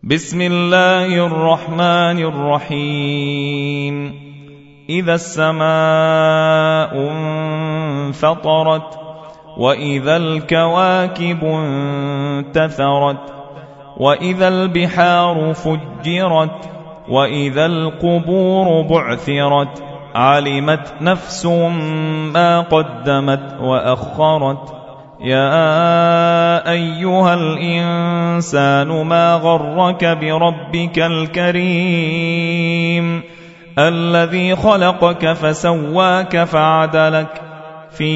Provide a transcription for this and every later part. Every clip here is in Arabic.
بسم الله الرحمن الرحيم. إذا السماء انفطرت وإذا الكواكب انتثرت وإذا البحار فجرت وإذا القبور بعثرت علمت نفس ما قدمت وأخرت. يا أيها الإنسان ما غرك بربك الكريم الذي خلقك فسواك فعدلك في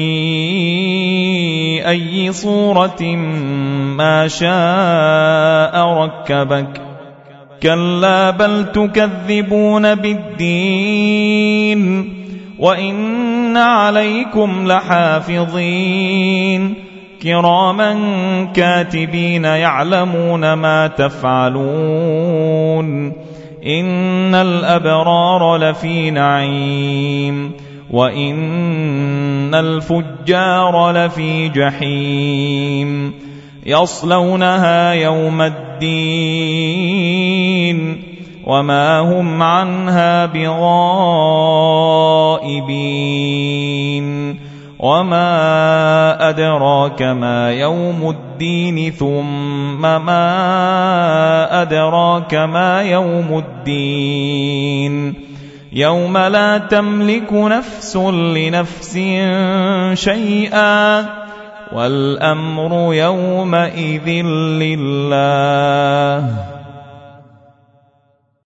أي صورة ما شاء ركبك. كلا بل تكذبون بالدين وإن عليكم لحافظين كراما كاتبين يعلمون ما تفعلون. إن الأبرار لفي نعيم وإن الفجار لفي جحيم يصلونها يوم الدين وما هم عنها بغائبين. وما أدراك ما يوم الدين ثم ما أدراك ما يوم الدين يوم لا تملك نفس لنفس شيئا والأمر يومئذ لله.